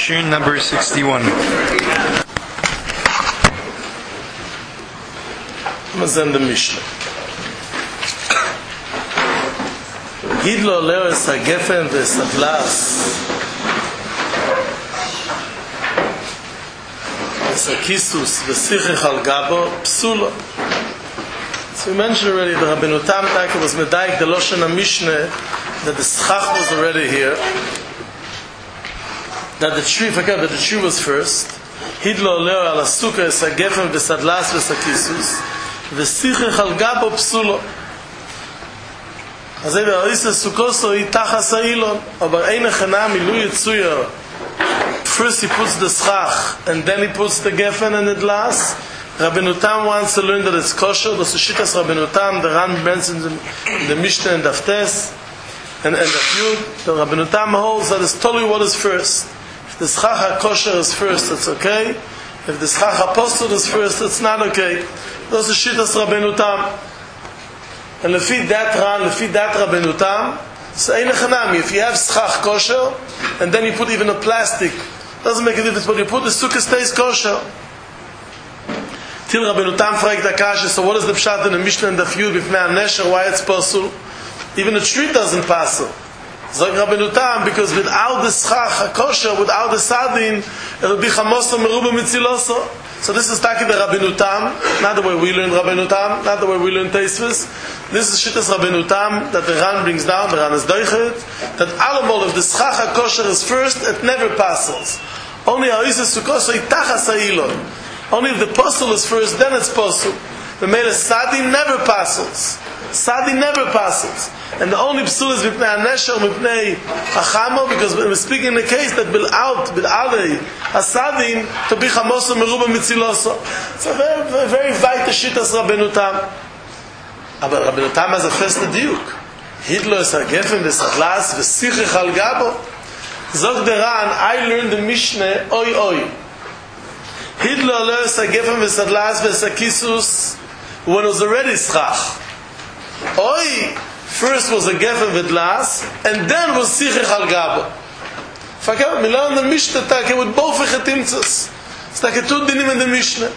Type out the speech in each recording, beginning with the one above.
Shir number 61. Mazen the Mishnah. Gidlo leo es hagefen v'esatlas es hakisus v'sichich al gabo psulo. So we mentioned already the Rabbeinu Tam Taka was medaik the Loshen HaMishnah that the schach was already here, that the tree was first. Hidlo leo al asuka es hagefen v'esatlas v'es hakisus v'sichich al gabo psulo. אז זה באריסה סוכוסו היא תחס האילון, אבל אין הכנה מילוי יצויה. First he puts the schach, and then he puts the geffen and the glass. Rabbeinu Tam wants to learn that it's kosher. Das ist Shittas Rabbeinu Tam, the Ran mentions in the Mishnah and Daftes, and the Yud. The Rabbeinu Tam holds that it's totally what is first. If the schach kosher is first, it's okay. If the schach apostle is first, it's not okay. Das ist Shittas Rabbeinu Tam. And lefi that Rabbeinu Tam, so ein echanami. If you have schach kosher, and then you put even a plastic, doesn't make a difference. But you put the sukkah stays kosher. Till Rabbeinu Tam fragt Akasha. So what is the pshat in the Mishnah and the Yud b'fnei hanesher? Why it's possible? Even a tree doesn't pass. Zog Rabbeinu Tam, because without the schach kosher, without the sadin, it will be chamoso meruba mitziloso. So this is Taki the Rabbeinu Tam, not the way we learn Rabbeinu Tam, not the way we learn Teisvis. This is Shittas Rabbeinu Tam that the Ran brings down, the Ran is doichet, that allemol, if the schach kosher is first, it never passes. Only ha'isa sukoso itachas ha'ilon. Only if the posel is first, then it's posel. The mele sadi never passes. Sadi never passes. And the only psul is mipnei hanesher, mipnei hachamo, because we're speaking in the case that bil'alei hasadim to be chamoso meruba mitziloso. It's a very, very vital shittas Rabbeinu Tam. But Rabbeinu Tam has a first diuk. Hidlo es hagefen v'esatlas v'sichich al gabo. Zog der Ran, I learned the Mishnah, oi. Hidlo lo es hagefen v'esatlas v'esakisus when it was already schach. Oi, first was a gefen v'dlas, and then was sichich al gabo. Fakir, we learn the Mishnah take with both v'chetimtzas. It's like a two dinim in the Mishnah.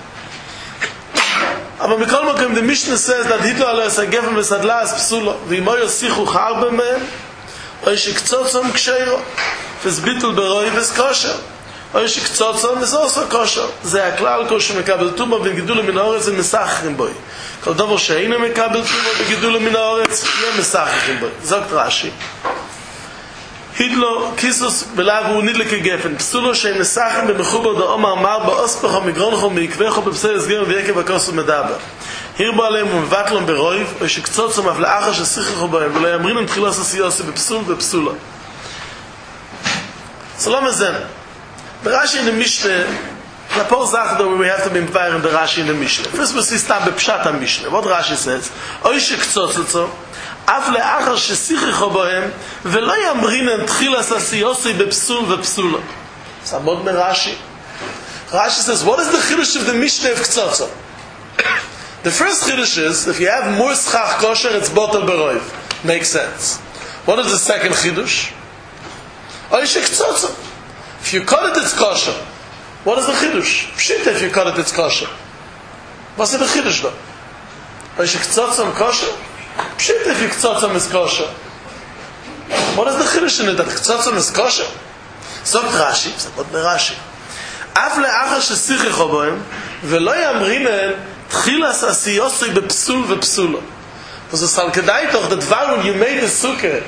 Aber mikol makom, the Mishnah says that hitlo alo es hagefen v'sadlas psulo, v'imo yosichu charbe mehem, oi shektzotzom ksheiro, v'zbitul beroi v'skosher. Oi shektzotzom is also kosher. זה הכלל כל שמקבל תומה וגידול מן האורץ ומסחרים בוי. כל דבר שאינו מקבל תומה וגידול מן האורץ יהיה מסחרים בוי. זאת רש"י. הידלו כיסוס בלאו הוא נדלק כגפן. פסולו שהם מסחרים במחובר דאומר מר באוספחו מגרונכו מעקבחו בפסל הסגר ויקב הכוסו מדבר. הירבו עליהם ומבטלם ברויב, oi shektzotzom אף לאחר ששיחכו בהם ולא יאמרינם תחילוס הסיוסי בפסול ופסולה. סלום הזן. The Rashi in the Mishnah, the Paul Zach that we have to be inspired in the Rashi in the Mishnah. First we see Stam Bepshat HaMishnah. What Rashi says? Oy shektzotzo, af le'achar shesichicho bohem, velo yamrinen tchilas asiyosei bepsul vepsula. It's a mod me Rashi. Rashi says, what is the chiddush of the Mishnah of ktzotzo? The first chiddush is, if you have more schach kosher, it's botel beroiv. Makes sense. What is the second chiddush? Oy shektzotzo. If you cut it, it's kosher. What is the chiddush? Pshita, if you cut it, it's kosher. What's the chiddush though? Is k'tzotzom kosher? Pshita, if you k'tzotzom is kosher. What is the chiddush in it that k'tzotzom is kosher? Sogt Rashi, what the Rashi? Af le'achar shesichicho bohem, velo yamrinen tchilas asiyosui bepsul vepsulo. Was es al kedai toch that var when you made the sukkah,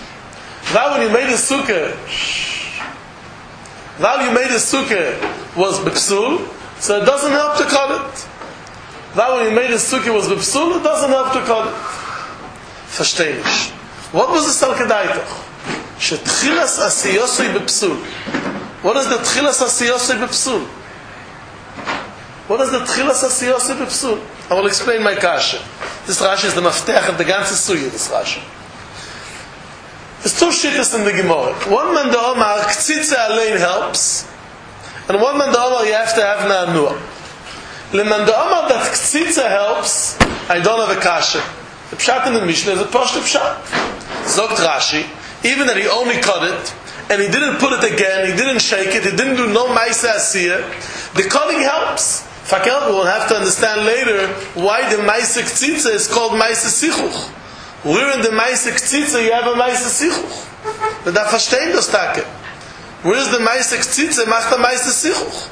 while you made a sukkah was bepsul, so it doesn't help to cut it. While you made a sukkah was bepsul, it doesn't help to cut it. Versteh nicht. What was the salkedaitoch? Shetchilas asiyosei bepsul. What is the tchilas asiyosei bepsul? What is the tchilas asiyosei bepsul? I will explain my kasha. This Rashi is the maftech of the ganze suya, this Rashi. There's two shittas in the Gemara. One man the Omar, k'tzitze alein helps, and one man the Omar, you have to have na'anua. Le man the Omar that k'tzitze helps, I don't have a kasha. The pshat in the Mishnah is a poshta pshat. Zogt Rashi, even that he only cut it, and he didn't put it again, he didn't shake it, he didn't do no Maisa Asiyah, the cutting helps. Fakel, we'll have to understand later why the Maisa K'tzitza is called Maisa Sichuch. Where in the Maisa K'tzitza you have a Maisa Sichuch? But da verstehen das Tage. Where is the Maisa K'tzitza macht a Maisa Sichuch?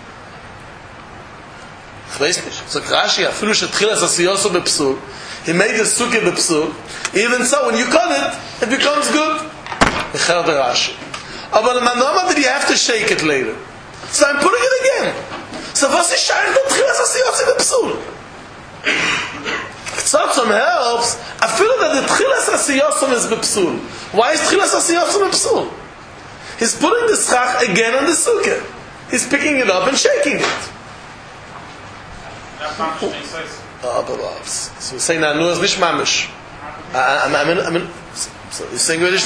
Ich weiß nicht. So Rashi, afilu shetchilas asiyoso bepsul, he made the sukkah bepsul, even so, when you cut it, it becomes good. Echel the Rashi. Aber the manoma did you have to shake it later. So I'm putting it again. So was is shaykh the tchilas asiyoso bepsul? Ktzotzom helps, afilu that the tchilas asiyoso is bepsul. Why is tchilas asiyoso bepsul? He's putting the schach again on the sukkah. He's picking it up and shaking it. So we're saying Nanu is nicht mamish. So he's saying we're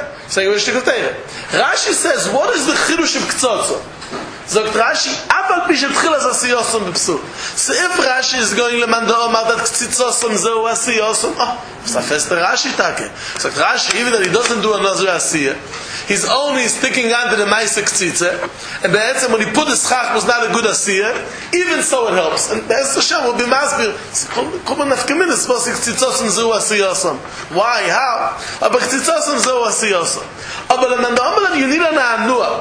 Rashi says, what is the chidush of Ktzotzom? Sagt Rashi, Abal Pishet Chilas Asiyosom B'Psul. So if Rashi is going Lemanda Omar that Ktzotzom Zeu Asiyosom, it's a fester Rashi take. Sagt Rashi, even that he doesn't do another Asiyah, he's only sticking under the Maisa K'tzitza, and the answer when he put the schach was not a good Asiyah, even so it helps. And the answer Hashem will be Masbir. Come on, Nafkamin is supposed to Ktzotzom Zeu Asiyosom. Why? How? Aber Ktzotzom Zeu Asiyosom. Aber Lemanda Omar you need an Anua.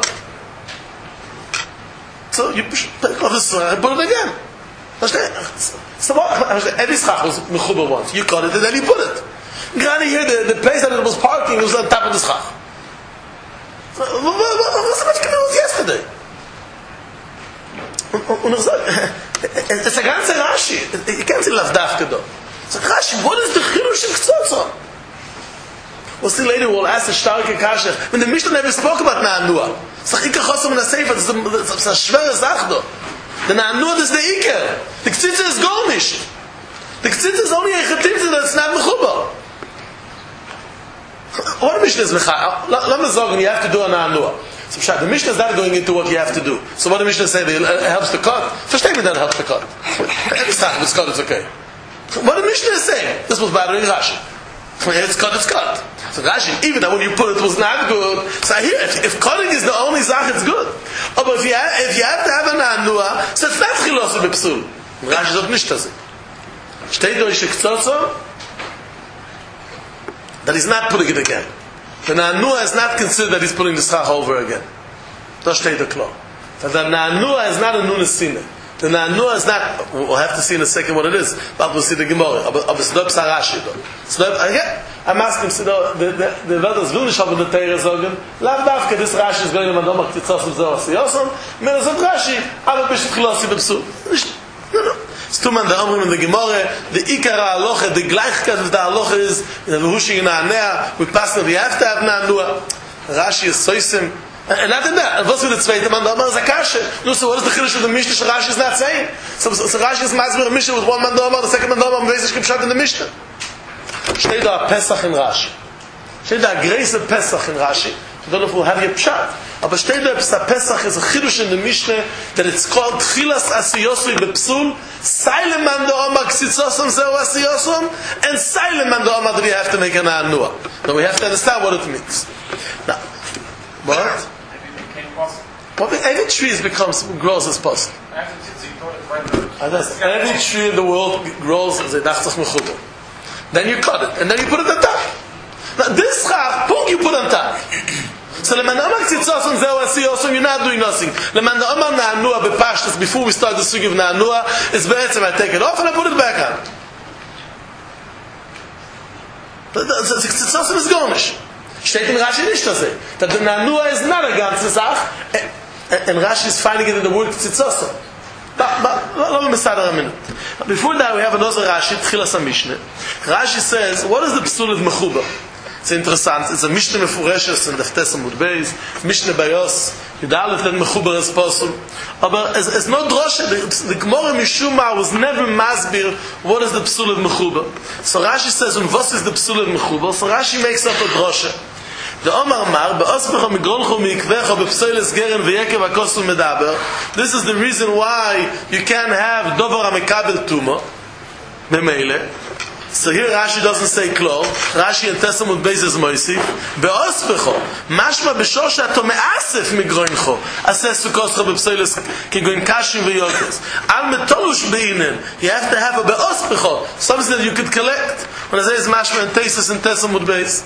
So you take off the schach and put it again. So every schach was mechuber once. You cut it and then you put it. Granny here, the place that it was parking was on top of the schach. What's the much was yesterday? It's a ganze Rashi. You can't see Lavdafka though. So Rashi, what is the chidush of Ktzotzom? We'll see later, we'll ask the starke Kasha. When the Mishnah never spoke about Na'anua. It's a schwere Sache though. The Na'anua is the Iker. The K'tzitza is Gornish. The K'tzitza is only a Chetitza that's not Mechuba. What Mishnah is Mecha? Let me say, you have to do a Na'anua. So the Mishnah is not going into what you have to do. So what the Mishnah say? It helps the cut. Versteh me that it helps the cut. Every time it's cut, it's okay. What the Mishnah is saying? This was bothering Rashi. It's cut, it's cut. So Rashi, even that when you put it was not good. So here, if cutting is the only zach, it's good. But if you have to have an anua, so it's not chilos bepsul. Rashi sagt nicht das. Steht durch die Ktzotzom that he's not putting it again. The anua is not considered that he's putting the schach over again. Das steht der klar. But the anua is not a nunesine. The Na'anua is not, we'll have to see in a second what it is, but we'll see the Gemara. But it's not Rashi though. It's not, again, I'm asking, the Vedas will nicht haben the Teire sagen, lav davke, this Rashi is going to Madoma Ktzotzom Zeu Asiyosom, mir sagt Rashi, aber bishit Chilosi Bepsul. No. It's two man, the Omrim in the Gemara, the Ikara Aloche, the Gleichkeit of the Aloche is, in the Hushi Na'anea, we pass that we have to have Na'anua. Rashi is Soisim, and not in that. And what's with the zweite man? The Omar is a kasha. No, so what is the chiddush of the Mishnah? Rashi is not saying. So Rashi is masbir a Mishnah with one man the Omar, the second man the Omar, and Vezish Kipshat in the Mishnah. Steht da a Pesach in Rashi. Steht da a Grace Pesach in Rashi. I don't know if we'll have your Pshat. But steht da a Pesach is a chiddush in the Mishnah that it's called Tchilas Asiyosu Bepsul, Silent man the Omar Ktzotzom Zeu Asiyosom, and Silent man the Omar that you have to make an Anua. Now we have to understand what it means. Now, what? But every tree grows as possible. Every tree in the world grows as a dachtach mechuber. Then you cut it, and then you put it on top. Now this schach, you put on top. So leman amar ktzotzom zeu asiyosom, you're not doing nothing. Leman amar na'anua bepashtas, before we start the sugi of na'anua, is be'etzem I take it off and I put it back on. The ktzotzom is gornish. Steht in Rashi nicht das. That the Na'anua is not a ganze Sach, and Rashi is finding it in the word Ktzotzom. But let me start a minute. Before that, we have another Rashi, Tchilas HaMishnah. Rashi says, what is the psul of Mechuba? It's interessant. It's a Mishnah Mefureshes in the Ftes Amud Beis, Mishnah Bayos, Yudalef that Mechuba is possible. But it's no drosha. The Gemara Mishuma was never masbir what is the psul of Mechuba. So Rashi says, and what is the psul of Mechuba? So Rashi makes up a drosha. The Omar Mar, this is the reason why you can't have Dovar HaMekabel Tuma, B'meile. So here Rashi doesn't say klor. Rashi and Tessamud Beis is moisif. Be'ospecho. Mashma b'shor she'ato me'asef migroincho. Aseh sukoscho b'psoiles kegoin kashim v'yokes. Al metolush be'inen. You have to have a be'ospecho. Something that you could collect. When I say it's Mashma and Tesis and Tessamud Beis.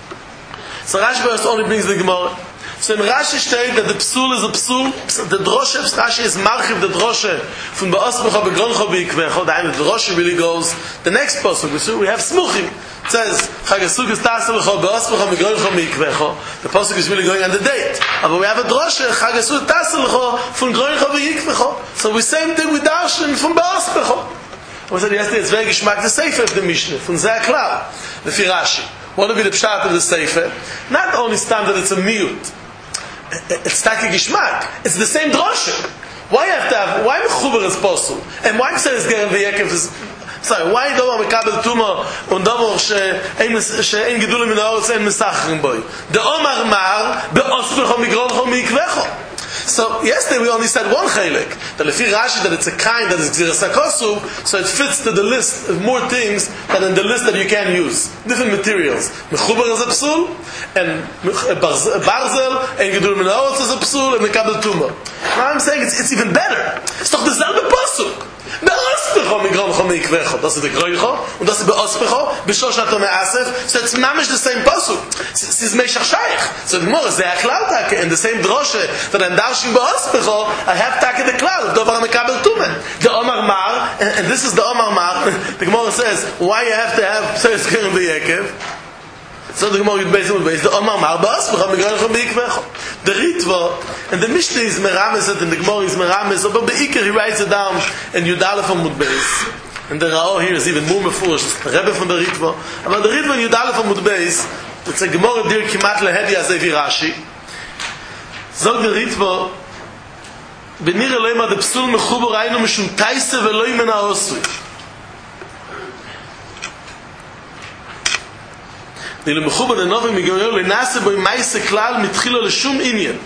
So Rashi first only brings the Gemara. So in Rashi steht that the psul is a psul. The droshe of Rashi is marchiv the droshe from be'ospecho be'groncho be'ikvecho. The droshe really goes. The next pasuk we have smuchim. It says chagasuk is taselecho be'ospecho be'groncho be'ikvecho. The pasuk is really going on the date. But we have a droshe chagasuk taselecho from groncho be'ikvecho. So we same thing with darshan from be'ospecho. We said yesterday it's very geschmack the sefer of the Mishnah from Zeh Klal the Rashi. What would be the pshat of the sefer? Not only stand that it's a miut. It's taki gishmak. It's the same droshe. Why have to have? Why mechuber is possible? And why says geren v'yekev is? Sorry. Why don't we mekabel tuma und davor she'en gedulim min haaretz en mesachrim boy? The Omar Mar be'ospecho migroncho mikvecho. So yesterday we only said one chelik. That lefi Rashi that it's a kind that is gzeras hakosu, so it fits to the list of more things than in the list that you can use. Different materials. Mechuber is a psul, and barzel, and gedul min haaretz is a psul, and mekabel tuma. Now I'm saying it's even better. It's doch derselbe pasuk. Be'ospecho migroncho mikvecho. Das ist the groicho, und das ist be'ospecho b'shor she'ato me'asef. So it's mamish the same pasuk. It's meshach shaykh. So the Gemara is Zeh Klal in the same droshe that I'm darshin be'ospecho. I have taka the klal. Dovar mekabel tumen. The Omar Mar, and this is the Omar Mar. The Gemara says why you have to have says geren v'yekev. So the Gemara is the Omar Mar be'ospecho migroncho be'ikvecho. The Ritva and the Mishnah is merames and the Gemara is merames, but be'ikar he writes it down in Yudalef from Mudbeis. And the Rao here is even more mefurish. The Rebbe from the Ritva. But the Ritva in Yudalef from Mudbeis, it's a Gemara dir kimat lehedi azevi Rashi. Zog the Ritva, benir eloim ad psul mechuber aynu mishum taise veloim men haosri. The mechuber the novim migoyol lenase boy maise klal mitchilo leshum inyan.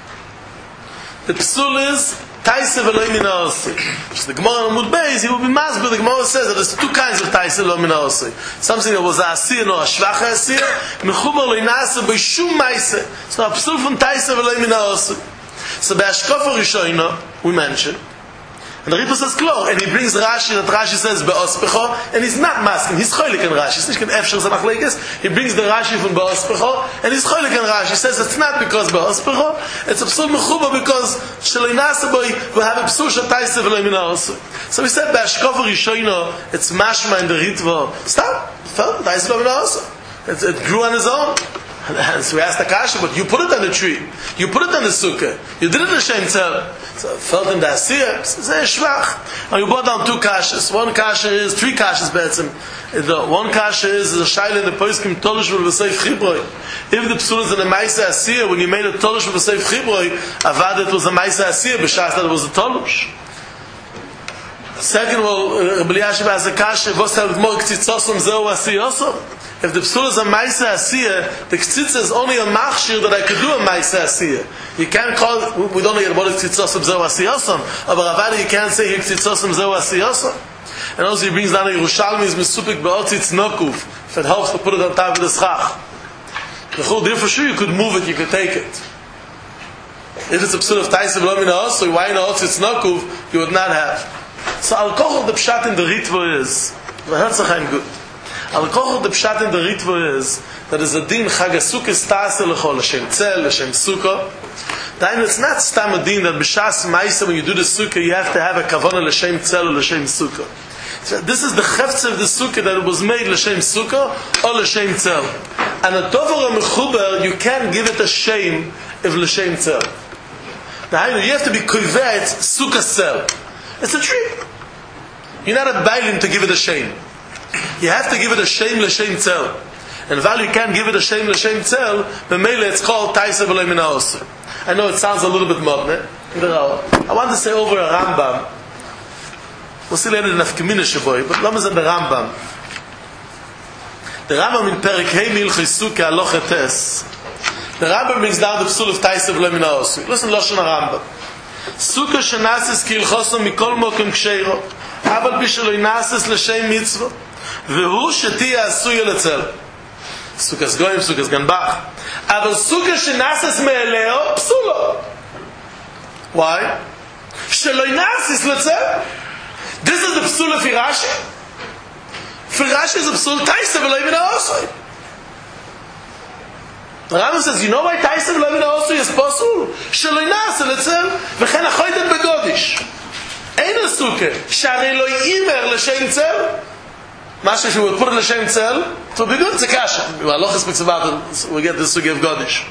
The psul is taise veloim men haosri. So the Gemara on Mudbeis, he will be masber. The Gemara says that there's two kinds of taise veloim men haosri. Something that was a asir or a shvacha asir. Mechuber lenase boy shum maise. So a psul from taise veloim men haosri. So by Ashkofa Rishoina, we mentioned, and the Ritva says klor, and he brings Rashi, that Rashi says be'ospecho, and he's not masking, he's cholik in Rashi, he's not efshir zamachleikes, he brings the Rashi from be'ospecho, and he's cholik in Rashi, he says it's not because be'ospecho, it's a psul mechuba because sheleinasaboy will have a psul shataise v'lo min ha'osu. So we said by Ashkofa Rishoina, it's mashma in the Ritva, stop, taise v'lo min ha'osu. It grew on his own. And so we asked the kasha, but you put it on the tree, you put it on the sukkah, you did it l'shem tzel. So I felt in the asir, zeh shvach. And you brought down two kashas. One kasha is, three kashas betzim. One kasha is a shaila in the poskim tolush v'seif chibroi. If the psul is in the ma'isa asir, when you made a tolush v'seif chibroi, avad it was a ma'isa asir, b'shas that it was a tolush. Second, well, Rabbi Yashiv has a kasha, vos hel gmor k'tzitzosum zeu asiyosum. If the psul is a ma'isa asiyah, the k'tzitza is only a machshir that I could do a ma'isa asiyah. You can't call it, we don't know what is k'tzitzosum zeu asiyosum, but Ravada you can't say here k'tzitzosum zeu asiyosum. And also he brings down a Yerushalmi's misupik be'otzitz nokuv, if it helps to put it on top of the schach. There for sure you could move it, you could take it. If it's a psul of taisa v'lo min ha'osri, why in ha'otzitz nokuv, you would not have. So al-koch the pshat in the Ritva is, v'herzachaim good. Al-koch the pshat in the Ritva is, that is a din chagasukis ta'aseh l'chol, l'shem tzel, l'shem sukkah. Then it's not stam a din that b'shas ma'isa, when you do the sukkah, you have to have a kavanah l'shem tzel or l'shem sukkah. So this is the chefetz of the sukkah that it was made l'shem sukkah or l'shem tzel. And a dover mechuber, you can't give it a shame if l'shem tzel. Now you have to be kovet sukkah tzel. It's a tree. You're not a bailim to give it a shame. You have to give it a shame l'shem tzel. And while you can't give it a shame l'shem tzel, b'meile it's called taisa v'lo min ha'osri. I know it sounds a little bit modern. I want to say over a Rambam. We'll see later in Nafkamina Shaboy, but let me say the Rambam. The Rambam in Perek Hey Milchis Sukkah Aloch Etes. The Rambam brings down the psul of taisa v'lo min ha'osri. Listen to Lashon Rambam. Sukkah shenasis ki ilchoso mikol mokem ksheiro, aval bishelo inasis l'shem mitzvah. והוא שתהיה עשוי לצל. סוכס גויים, סוכס גנבח. אבל סוכה שנאסס מאלeo, פסולו. Why? שלא ינאסס לצל. This is the psul of Rashi. For Rashi is a psul taisa v'lo even ha'osoi. The Rambam says, you know why taisa v'lo even ha'osoi is posul? Shelo ynasa letzel v'chen achoydet begodish. Ein a suke sh'arei lo yimer l'shem tzel. Masha she would put it l'shem tzel, it will be good, it's a kasha. Aloch speaks about it, we get the suke of godish.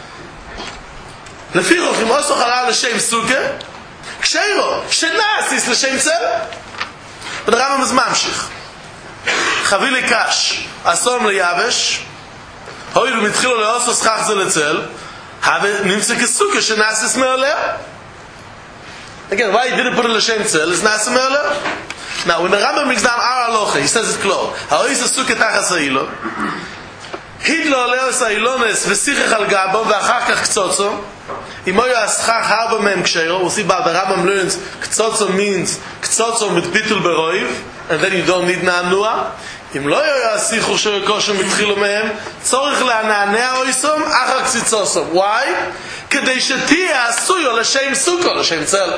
Lefichoch im oso chalal l'shem suke, ksheiro shenasis l'shem tzel. But the Rambam is mamshich. Chavili kash, asom leyavesh, hoiru mitchilo leoso schach ze letzel, have nimtze kesuke shenasis me'oleh. Again, why he didn't put it l'shem tzel is nasis me'oleh. Now, when the Rambam brings down our aloche, he says it clear. Ha'ois ha'suke tachas ha'ilo, hidlo aleos ha'ilones v'sichach al gabo v'achar kach ktsotzo, imoyo aschach harba mehem ksheiro. We'll see about the Rambam learns ktsotzo means ktsotzo mit bitul beroiv, and then you don't need na'anua. Im lo yoyo asichu sherekoshem mitchilu mehem, tzorich le'ana'anea oisom achar ktsitzosom. Why? Kedei shetiyeh asuyo l'shem suko, l'shem tzel.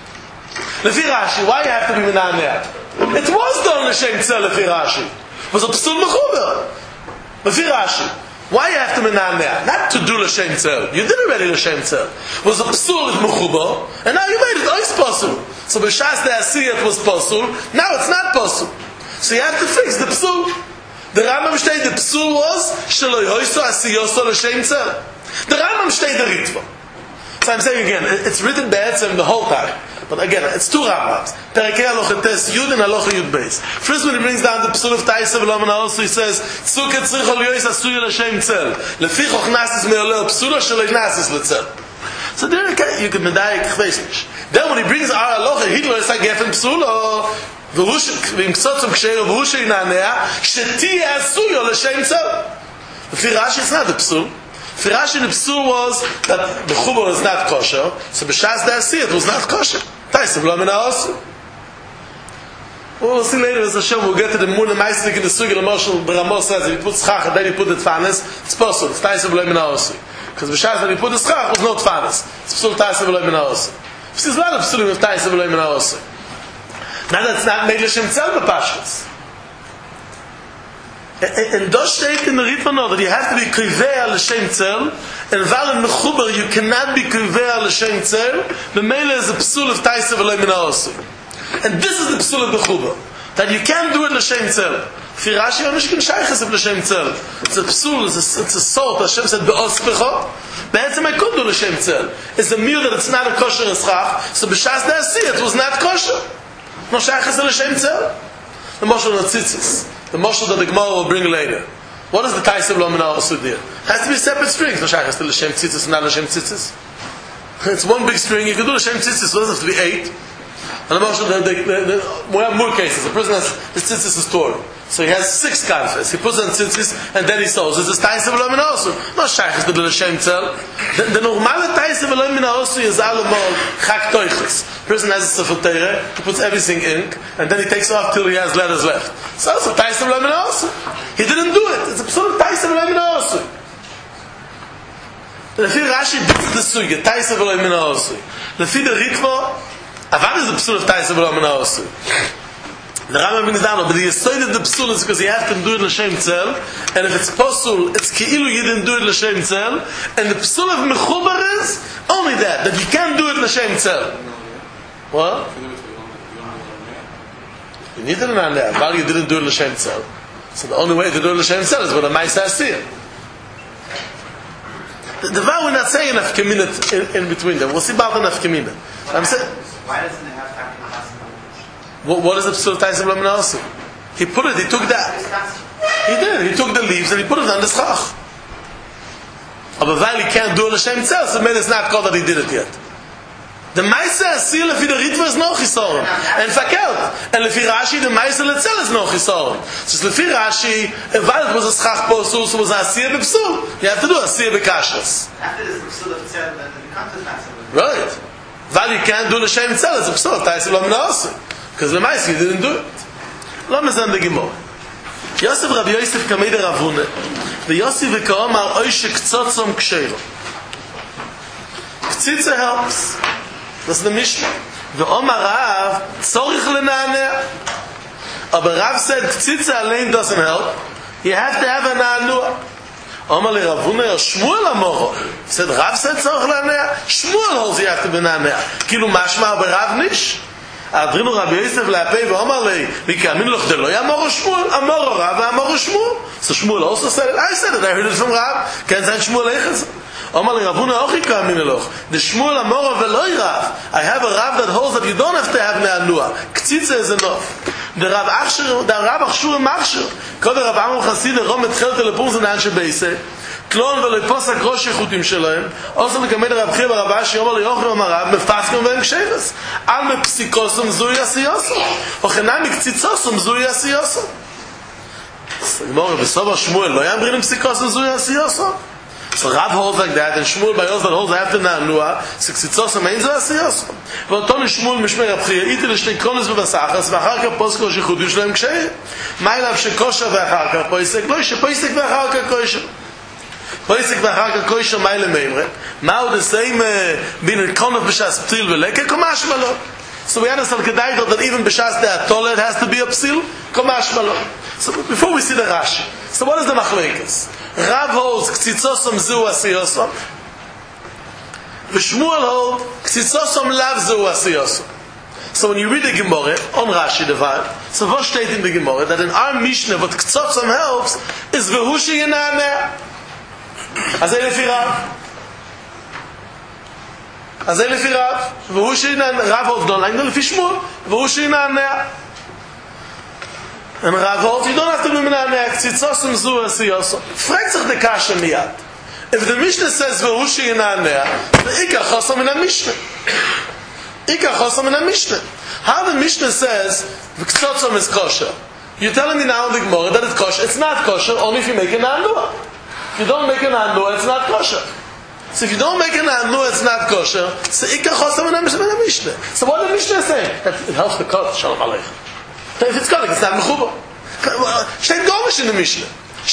Lefi Rashi, why you have to be menaneh? It was done l'shem tzel lefi Rashi. It was a psul mechuber. Lefi Rashi, why you have to menaneh? Not to do l'shem tzel. You did already l'shem tzel. It was a psul mechuber, and now you made it ois posul. So b'shas the asiyat was posul, now it's not posul. So you have to fix the psul. The Rambam shtei the psul was shelo yoiso asiyoso l'shem tzel. The Rambam shtei the ritva. So I'm saying again, it's written be'etzem the whole time. But again, it's two Rambams. Perekei Aloche Tes Yud and Aloche Yud Beis. First when he brings down the Psul of Taisa v'lo also he says, Tzuke tzricho liyois asuyo l'shem tzel. Lefichoch nasis me'oleo psula shelo nasis l'tzel. So there you can medayik chveishnish. Then when he brings our Aloche, Hitler is like gefen psula, v'im ktsotzum ksheiro v'hu she'inanea, shetiyeh asuyo l'shem tzel. Lefi Rashi it's not the Psul. For Rashi the psul was that the chubar was not kosher, so b'shas the asiyat was not kosher. Taisav lo min ha'osu. We'll see later as Hashem will get to the Muna Meislik in the Sugi, the Moshel B'Ramos says if you put schach and then you put the tfanis, it's possible, it's Taisav lo min ha'osu. Because b'shas when you put the schach was no tfanis. It's psul Taisav lo min ha'osu. There's a lot of psulim of Taisav lo min ha'osu. Now that's not made l'shem tzel b'pashas. And those state in the Ritva know that you have to be kivei l'shem tzel, and while in mechuber you cannot be kivei l'shem tzel. The mele is a psul of Taisav lo min ha'osu, and this is the psul of the chuber that you can't do it l'shem tzel. For Rashi on Mishkan Shaychas of l'shem tzel, it's a psul, it's a salt. Hashem said be'ospecho. Be'etzem I could do l'shem tzel. It's a meal that it's not a kosher eschach, so b'shas de'asi it was not kosher. No Shaychas l'shem tzel. The Moshel Natzitzis. The Moshel that the Gemara will bring later. What is the Taisav lo min ha'osu there? It has to be separate strings. No shaychas to l'shem tzitzis and not l'shem tzitzis. It's one big string. You can do l'shem tzitzis. So it doesn't have to be 8. And the Moshel, we have more cases. The person has his tzitzis is torn. So he has 6 kanfes. He puts on tzitzis and then he sews. This is Taisav lo min ha'osu. No shaychas to do l'shem tzel. The normale Taisav lo min ha'osu is allemal chak toiches. Person has a Sefer Torah, he puts everything in, and then he takes off till he has letters left. So it's a Taisav lo min ha'osu. He didn't do it. It's a psul of Taisav lo min ha'osu. Lefi Rashi, this is the sugi, Taisav lo min ha'osu. Lefi the Ritva, Avad is the psul of Taisav lo min ha'osu. The Rambam brings down, but the Yesod of the psul is because you have to do it l'shem tzel, and if it's posul, it's ki'ilu you didn't do it l'shem tzel, and the psul of mechubar is only that you can't do it l'shem tzel. What? You need to learn that. While you didn't do it l'shem tzel, so the only way to do it l'shem tzel is with a ma'aseh asiyah. The vow we're not saying nafkaminat in between them. We'll see about the nafkaminat. I'm saying. Why doesn't it have to what is the psul Taisav lo min ha'osu? He put it. He took that. He did. He took the leaves and he put it on the schach. But while he can't do it l'shem tzel, so maybe it's not called that he did it yet. The Maisa Asir lefi the Ritva is no chisoron. And fakelt. And lefi Rashi, the Maisa Letzel is no chisoron. So lefi Rashi, if it was a schach posul, so it was Asir b'psul. You have to do Asir b'kashas. After this psul of tzel, then it becomes a Taisav. Right. While you can't do l'shem tzel, it's a psul of Taisav lo min ha'osu. Because the Maisa, you didn't do it. Let me send the Gemara. Yosef Rabbi Yosef Kamei de Ravuna. The Yosef V'Kaomar Oishe Ktzotzom Ksheiro. Ktzitze helps. That's the Mishnah. The Omar Rav Tzorich Lenaneh. But Rav said Ktzitze Alein doesn't help. You have to have a Na'anua. Omar Le Ravuna Shmuel Amoro. Said Rav said Tzorich Lenaneh. Shmuel holds you have to be Na'aneh. Kilu Mashma but Rav Nish. Adrinu Rabbi Yosef Le'apei V'Omar Le V'Kamin Loch Delo Yamoro Shmuel. Amoro Rav Amoro Shmuel. So Shmuel also said it. I said it. I heard it from Rav. Can't say Shmuel Eichaz. Omar Le Ravuna Ochi Kamin Loch. The Shmuel Amoro V'Loi Rav. I have a Rav that holds that you don't have to have Ne'anua. Ktzitze is enough. The Rav Achshur Machshur. Kod Rav Amru Chassid Rom Etchelte Lepur Zan Anshe Beise. Klon V'Loi Posak Rosh Yechutim Shelaim. Also Mekamed Rav Chiv Rav Ashi Omar Le Yochel Omar Rav Mefaskim V'En Ksheves. Al Mepsikosum Zui Asiyosum. Ochenam Miktsitzosum Zui Asiyosum. Gemara V'Sova Shmuel Lo Yam B'Rim Psikosum Zui Asiyosum. So Rav holds like that, and Shmuel by Yosef holds after Na'anua, Siksitzosum Ein Zui Asiyosum. V'Oton Shmuel Mishmei Rav Chiv Iti L'Shtei Kronos V'Vasachas V'Achar כך Posko Shechudim Shleim Ksheir. Ma'ilav Shekosha V'Achar כך Poisek Lo Shepoisek V'Achar כך Kosha. Poisek V'Achar כך Kosha Ma'ile Meimre. Ma'u the same bin Konov B'Shas P'til V'Leke Komash Malo. So we understand Kedai that even B'Shas the Atolet has to be a P'sil Komash Malo. So before we see the Rashi, so what is the Machlekes? Rav holds Ktsitzosum Zu Asiyosum. V'Shmuel holds Ktsitzosum Lav Zu Asiyosum. So when you read the Gemara on Rashi Devar, so what steht in the Gemara that in our Mishnah what Ktsitzosum helps is V'Hushi Yenaneh. Azay Lefi Rav. V'Hushi Yenaneh. Rav holds don't like the Lefi Shmuel. V'Hushi Yenaneh. And Rav holds, you don't have to be Menaneh, Ktsitzosum Zu Asiyosum. Fragt sich the Kasha miyad. If the Mishnah says, V'Hushi Yenaneh, the Ikar Chosam in a Mishnah. Ikar Chosam in a Mishnah. How the Mishnah says, Ktsitzosum is kosher. You're telling me now in the Gemara that it's kosher. It's not kosher only if you make a Na'anua. If you don't make a Na'anua, it's not kosher. So if you don't make a Na'anua, it's not kosher. So Ikar Chosam in a Mishnah. So what the Mishnah is saying? That it helps the cut, Shalom Aleichem. If it's got it's not mechuba. Steht Gomish in the Mishnah.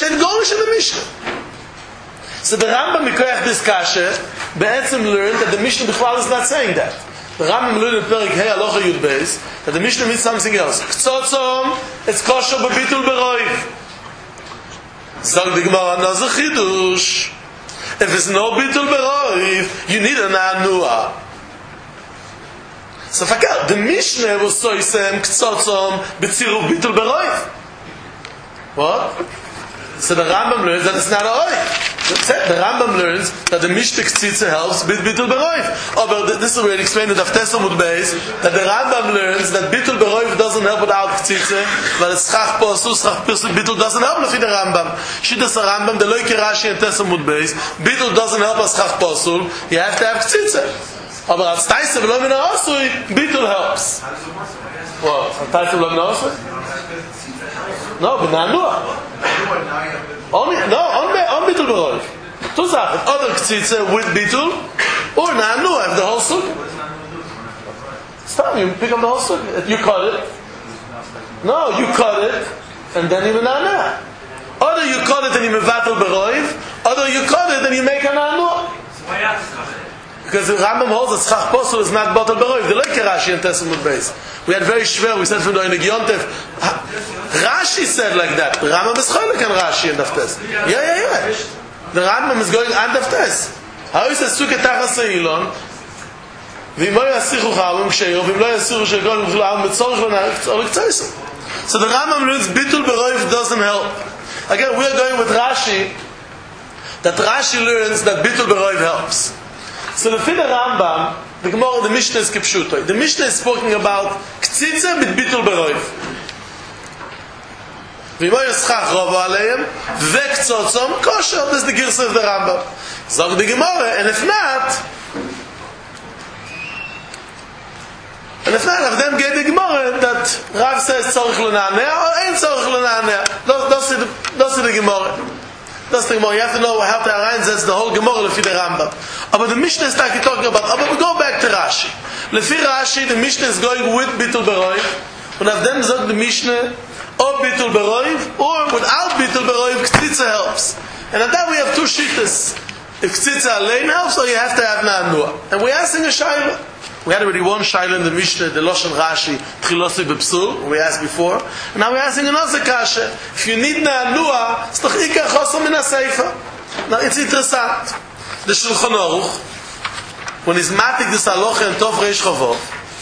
So the Rambam Mikoyach this kasha be'etzem learned that the Mishnah Bichlal is not saying that. The Rambam learned in Perik Hey Alocha Yud Beis that the Mishnah means something else. Ktzotzom, it's kosher bebitul beroiv. Zog the Gemara, no ze chidush. If it's no bitul beroiv, you need a Na'anua. So fakar, the Mishnah was soisem ktzotzom b'tziruv bitul beroiv. What? So the Rambam learns that it's not a oiv. The Rambam learns that the Mishnah ktzitze helps with bitul beroiv. But this is where it explained in Avtes Amud Beis that the Rambam learns that bitul beroiv doesn't help without ktzitze, but it's schach posul, schach pirsuk, bitul doesn't help with the Rambam. Shittas Rambam, the loike Rashi and Tes Amud Beis, bitul doesn't help as schach posul. You have to have ktzitze. Aber als Taisa v'lo min ha'asui, bitul helps. What? Als Taisa v'lo min ha'asui? No, b'na'anua. On bitul beroiv. Two Sachen. Other ktzitze with bitul, or na'anua, if the whole sukkah. Stop, you pick up the whole sukkah. You cut it. No, you cut it, and then you na'anua. Other you cut it and you mevatel beroiv, other you cut it and you make a na'anua. Because the Rambam holds that schach posel is not batel beroiv. The loike Rashi and Tes Amud Beis. We had very schwer. We said from the Oinig Yontef. Rashi said like that. The Rambam is cholik on Rashi and Daftes. Yeah. The Rambam is going on Daftes. How is it suke tachas ha'ilon? V'im lo yasichu cha'amim ksheir, v'im lo yasichu she'golim v'la'am b'tzorich v'na'olik tzaysim. So the Rambam learns bitul beroiv doesn't help. Again, we are going with Rashi. That Rashi learns that bitul beroiv helps. So the Rambam, the Gemara, the Mishnah is kipshuto. The Mishnah is speaking about ktzitze mit bitul beroiv. V'imo yischach rovo aleim, v'ktzotzom kosher. This is the girsa of the Rambam. Zog the Gemara, and if not, of them get the Gemara that Rav says tzorich l'na'aneh or ain't tzorich l'na'aneh. Don't see the Gemara. That's the Gemara. You have to know how to arrange the whole Gemara lefi the Rambam. But the Mishnah is talking about. But we go back to Rashi. Lefi Rashi, the Mishnah is going with bitul beroiv. And of them zog the Mishnah, or bitul beroiv, or without bitul beroiv, ktsitsa helps. And at that we have two shittas. If ktsitsa alein helps, or you have to have na'anua. And we're asking a shayla. We had already one shayla in the Mishnah, the Loshen Rashi, Tchilosi bepsul, we asked before. And now we're asking another kasha. If you need na'anua, it's toch ikar chosom min ha-seifa. Now it's interessant. The Shulchan Aruch, when he's matik this halacha in Tov Reish Chavov,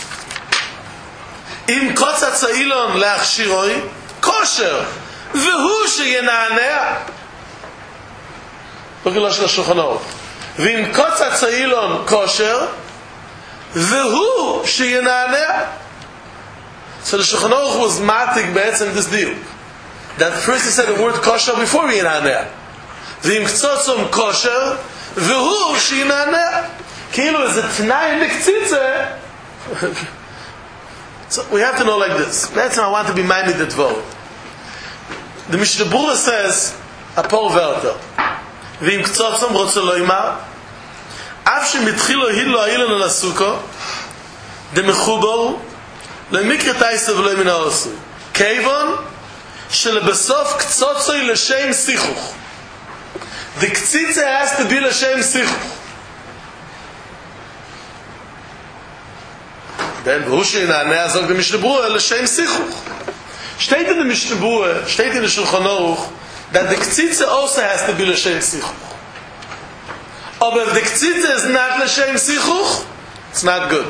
im kotz hatza'ilon le'achshiroi, kosher, v'hu sheyena'anea. Look at the Shulchan Aruch. V'im kotz hatza'ilon kosher, v'hu sheyena'anea. So the Shulchan Aruch was matik be'etzem this deal. That first he said the word kosher before yena'anea. V'im ktzotzom kosher, v'hu sheyena'anea. Kilo is a t'nai in the k'tzitze. So we have to know like this. That's how I want to be minded at vote. The Mishnah Berurah says, Apol Velter, V'im k'tzotzom rotze lo yimar, Av shemitchilo hidlo ha'ilon al ha'suko, Demechubor, Le'mikre taisa v'lo min ha'osu, Keivon, Shelebesof k'tzotzoi l'shem sichuch. The k'tzitze has to be l'shem sichuch. Then Hushi in Anea sagt der Mishnah Berurah l'shem sichuch. Steht in the Mishnah Berurah, steht in the Shulchan Aruch, that the k'tzitze also has to be l'shem sichuch. But if the k'tzitze is not l'shem sichuch, it's not good.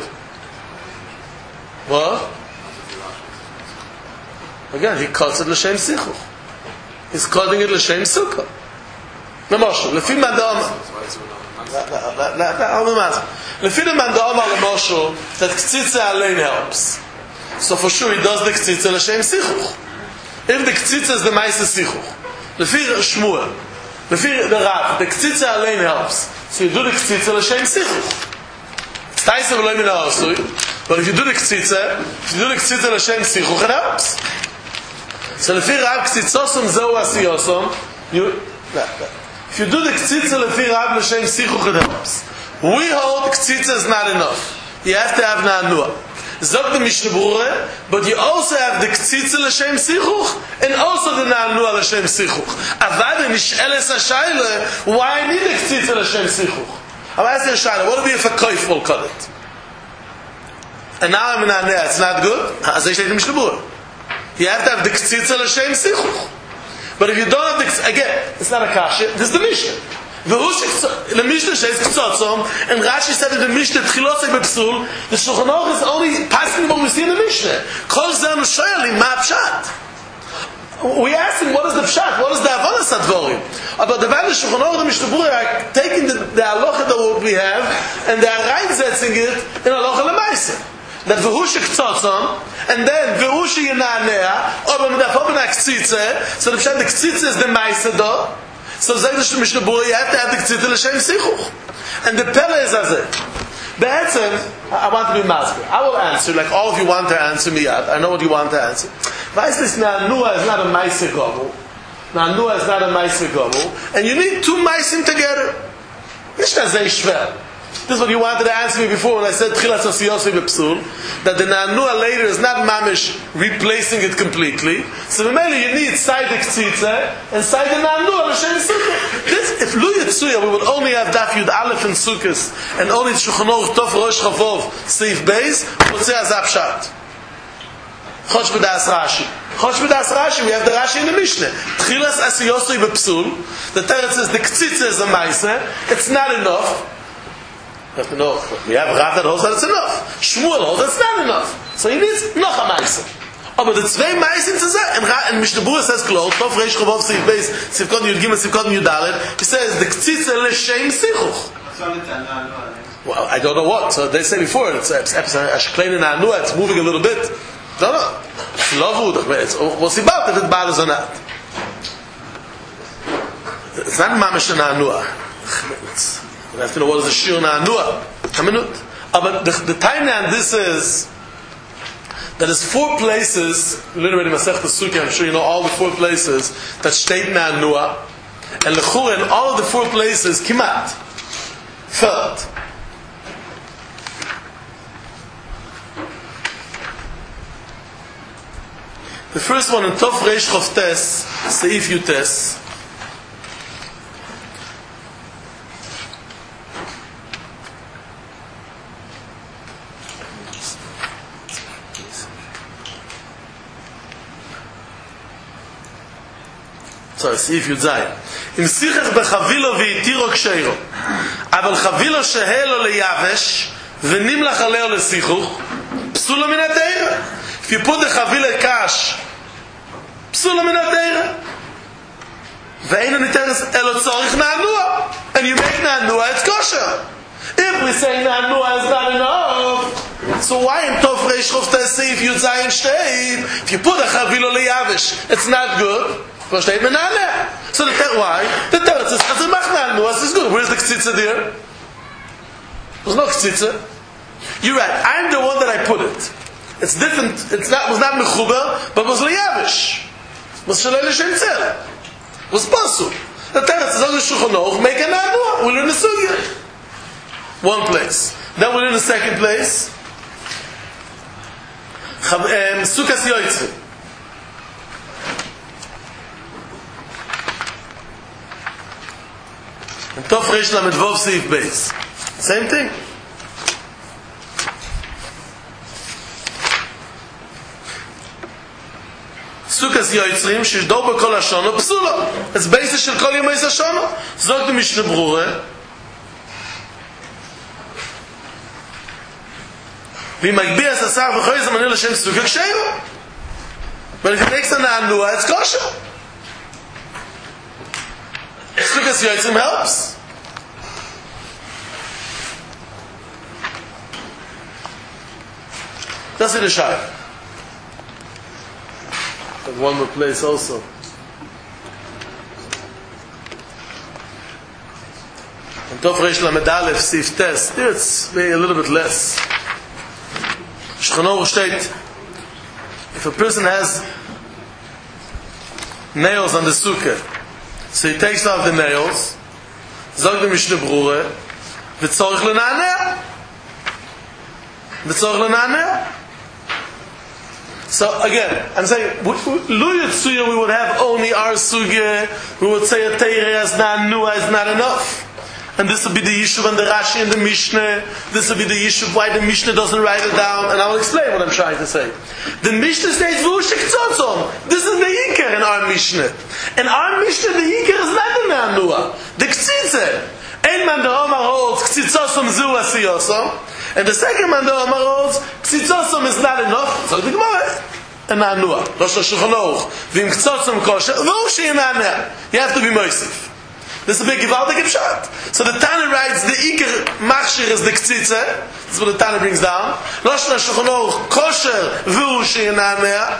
What? Again, he cuts it l'shem sichuch. He's cutting it l'shem sukkah. L'moshel, lefi madama. Lefi the mandama l'moshel, that k'tzitze alein helps. So for sure he does the k'tzitze l'shem sichuch. If the k'tzitze is the ma'ase sichuch, lefi Shmuel, lefi the Rav, the k'tzitze alein helps. So you do the k'tzitze l'shem sichuch. It's taisa v'lo min ha'osui, but if you do the k'tzitze l'shem sichuch, it helps. So lefi Rav k'tzitzosum zeu asiyosom, if you do the k'tzitza lefi Rav l'shem sichuch, it helps. We hold k'tzitza is not enough. You have to have na'anua. Zog the Mishnah Berurah, but you also have the k'tzitza l'shem sichuch and also the na'anua l'shem sichuch. Avad nish'eles ha'shayla, why I need the k'tzitza l'shem sichuch? I'm asking a shayla, what would be if a koif will cut it? And now I'm in na'anea, it's not good? As I say in the Mishnah Berurah. You have to have the k'tzitza l'shem sichuch. But if you don't have the, again, it's not a kasha, this is the Mishnah. The Mishnah says k'tzotzom, and Rashi said in the Mishnah, tchilosek bepsul, the Shulchan Aruch is only passing what we see in the Mishnah. Kol zeh shoyelim, ma pshat? We asked him, what is the pshat? What is the avodas advorim? But the Shulchan Aruch and the Mishnah Berurah are taking the halacha that we have, and they are reinsetzing it in halacha l'maaseh. That v'hushi k'tzotzom, and then v'hushi yena'anea, or b'medafo b'na-k'tzitze, so the pshat, the k'tzitze is the ma'aseh do. So the Mishnah Berurah, you have to have the k'tzitze l'shem sichuch. And the pele is as it. Be'etzem, I want to be masber. I will answer, like all of you want to answer me yet. I know what you want to answer. Weiss this, na'anua is not a ma'aseh gomu. Na'anua is not a ma'aseh gomu. And you need two ma'asim together. Nicht as sehr schwer. This is what you wanted to answer me before when I said Tchilas Asiyosei Bepsul, that the Na'anua later is not mamish replacing it completely. So mainly you need side the K'tzitze and side the Na'anua l'shem Sukkah. This, if Lu Yitzuya, we would only have Daf Yud Aleph and Sukkos and only Shulchan Aruch Tov Rosh Chavov Seif Beis, we would say Azab Pshat. Chosh B'das Rashi. Chosh B'das Rashi, we have the Rashi in the Mishnah. Tchilas Asiyosei Bepsul, the Teretz says the K'tzitze is a Maaseh, it's not enough. We have Rav that holds that it's enough. Shmuel holds that it's not enough. So he needs noch a ma'aseh. Aber the zwei ma'asim to say, and Mishnah Berurah says close, Tov Reish Chavov Seif Beis, Sivkot Yud Gimel, Sivkot Yud Dalet, he says, the k'tzitze l'shem sichuch. Well, I don't know what. So they say before, it's Ashklein and Anua, it's moving a little bit. Don't know. It's lovud, we'll see about if it bothers or not. It's not mamish and Anua. You have to know what is the shir na'anua. A minute. But the time on this is that there's 4 places, literally Masech Sukkah, I'm sure you know all the 4 places that state na'anua, and l'chur in all of the 4 places, kimat, third. The first one in Tov Reish Chof Tes, Seif Yutes. Sorry, Seif Yutzai. Im Sichach bechavilo v'itiro ksheiro. אבל חבילו שהלו ליבש ונמלח עליה לסיכוך פסולה מן התאירה. If you put the חבילה קש פסולה מן התאירה. ואין הניתרס אלו צורך נענוע. And you make נענוע, it's kosher. If we say נענוע is not enough, so why in Tov Reish Chof Tes Seif Yud Zayin steht, if you put the חבילו ליבש, it's not good. So the why? The teretz is as a machnal no, is good. Where's the ktzitza there? There's no ktzitza. You're right. I'm the one that I put it. It's different. Was not mechuber, but was liyavish. Was shalei l'shem tzera. Was pasul. The teretz is on the Shulchan Aruch. Make an adua. We learn the sugya. One place. Then we learn the second place. Sukas yoytzri. And Tov Reish Lamed Vov Seif Beis. Same thing. Sukas Yoitzrim, Shishdo B'Kol HaShono, Psula. It's basis Shel Kol Yomei HaShono. Zog the Mishnah Brura. V'Magbi Asasar V'Choy Zamanil Hashem Suka Ksheiro. But if it makes an Anua, it's kosher. Sukas Yoitzim helps. That's in the Shai. One more place also. And Tov Reish Lamed Aleph Seif Tes. There it's a little bit less. Shulchan Aruch steht, if a person has nails on the sukkah, so he takes off the nails, zog the Mishnah Brura, v'tzorich l'na'aneh. V'tzorich l'na'aneh. So again, I'm saying, Lu Yitzuya we would have only our sugya, we would say a teireh as na'anua is not enough. And this would be the Yishuv and the Rashi and the Mishnah. This would be the Yishuv why the Mishnah doesn't write it down. And I will explain what I'm trying to say. The Mishnah states, this is the Yikar in our Mishnah. In our Mishnah, the Yikar is not the Na'anua. The K'tzitze. Ein man der Omar holds, K'tzitzosom zu asiyosom. And the second man der Omar holds, K'tzitzosom is not enough. So the Gemara. And Na'anua. Rosh HaShulchan Aruch. V'im K'tzitzosom kosher. V'u she'in Na'aneh. You have to be Moisif. This is a big Givaldik Pshat. So the Tana writes, the Iker Machshir is the K'tzitze. That's what the Tana brings down. Rosh HaShulchan Aruch, kosher, v'u she'in Na'aneh.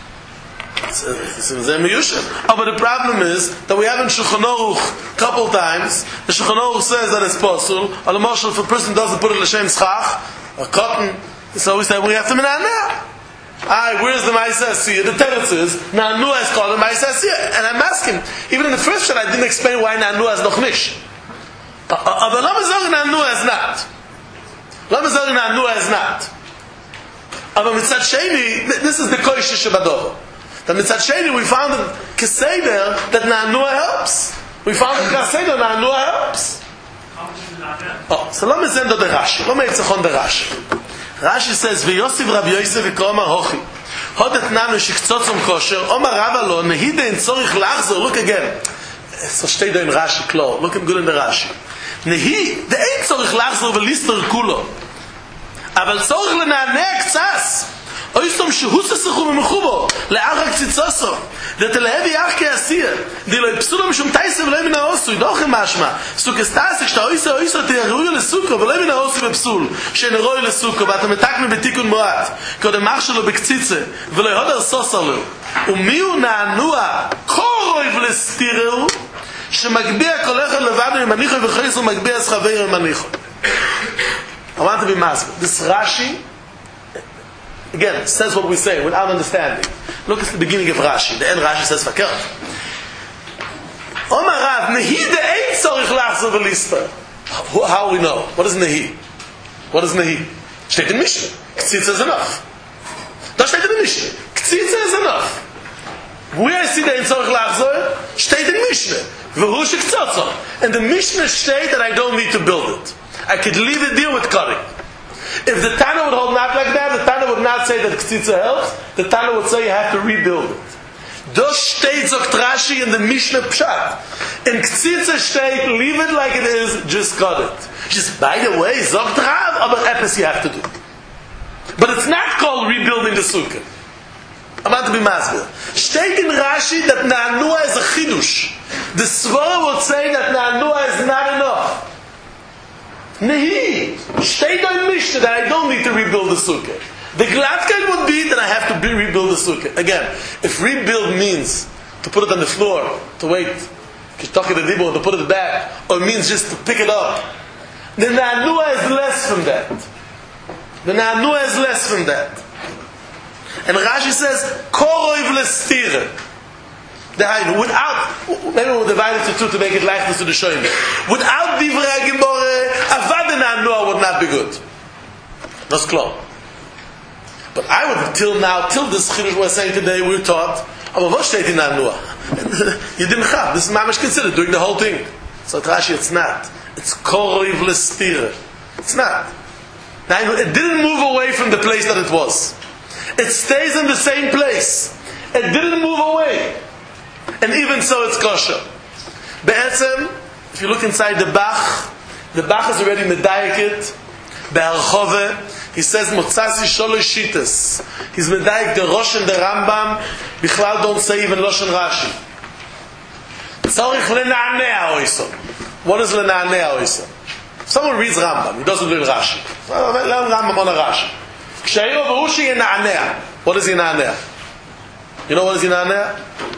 But the problem is that we have in Shulchan Aruch a couple times. The Shulchan Aruch says that it's possible. Or the Moshe, if a person doesn't put it l'shem schach, or cotton, so we say we have to Na'aneh. Where's the Ma'aseh Asiyah? The teretz is Na'anua is called the Ma'aseh Asiyah, and I'm asking. Even in the first shot, I didn't explain why Na'anua is noch nish. But Lama Zog Na'anua is not. Lama Zog Na'anua is not. But Mitzad Sheni, this is the Koish Shabadova. That Mitzad Sheni, we found in Keseder that Na'anua helps. We found in Keseder Na'anua helps. So let me send to the Rashi. Let me etzachon the Rashi. Rashi says, "V'Yosef Rabbi Yosef v'Koma Hochi, hodet nanu shiktzotzum kosher, Omar Rava lo nehide in tzorich lachzor." Look again. So steht da in Rashi klar. Look him good in the Rashi. Nehi, the ein tzorich lachzor v'lister kulo, aval tzorich lena'aneh k'tzas. Oistom shehussesuchu v'mechubo le'achar k'tzitzoso. V'telehevi ach ke'asiyah. Dilo ipsulom shum taise v'loi min ha'osu. Idochem mashma. Sukestasik shta oisa te'aruyo lesuko v'loi min ha'osu v'psul. She'neroyo lesuko. V'ata metakme betikun moat. Kodem machshelo b'ktzitze. V'loi hodar sosalo. Umiu na'anua koroi v'lestireu. Shemagbi'a kolecha levado imanicho v'choisu magbi'a schaveir imanicho. I want to be masked. This Rashi, again, says what we say without understanding. Look at the beginning of Rashi. The end Rashi says verkehrt. Omar Rav, Nehi de ein tzorich lachzor v'lister. How we know? What is Nehi? What is Nehi? Steht in Mishnah. K'tzitza is enough. Da steht in Mishnah. K'tzitza is enough. Where I see the Ein Tzorich Lachzor, steht in Mishnah. V'hu shektzotzo. And the Mishnah state that I don't need to build it. I could leave it there with cutting. If the Tana would hold not like that, the Tana would not say that Ktsitza helps. The Tana would say you have to rebuild it. Das steht sagt Rashi in the Mishnah Pshat. In Ktsitza steht, leave it like it is, just cut it. Just, by the way, sagt Rav, aber epis you have to do. But it's not called rebuilding the sukkah. I'm about to be masbir. Steht in Rashi that Na'anua is a chidush. The Svara would say that Na'anua is not enough. Nehi. Steht in Mishnah that I don't need to rebuild the sukkah. The Gladkeit would be that I have to rebuild the sukkah. Again, if rebuild means to put it on the floor, to wait, to put it back, or means just to pick it up, the Na'anua is less from that. The Na'anua is less from that. And Rashi says, Koroiv lestire. Without, maybe we'll divide it to two to make it likeness to the Shoyim. Without Divrei Gemore, Avad the Na'anua would not be good. That's clear. But I would, till this Chidush we're saying today, we're taught, aber was steht in Na'anua? You didn't have. This is mamish considered doing the whole thing. So Rashi, it's not. It's Koroiv lestire. It's not. Now, it didn't move away from the place that it was. It stays in the same place. It didn't move away. And even so, it's kosher. Be'etzem, if you look inside the Bach is already medayikit. Be'archove, he says, Motzasi sholosh shitas. He's medayik the Rosh and the Rambam. Bichlal don't say even Loshen Rashi. Tzorich lena'anea oiso. What is lena'anea oiso? Someone reads Rambam, he doesn't read Rashi. Learn Rambam on a Rashi. What is Yena'anea? You know what is Yena'anea?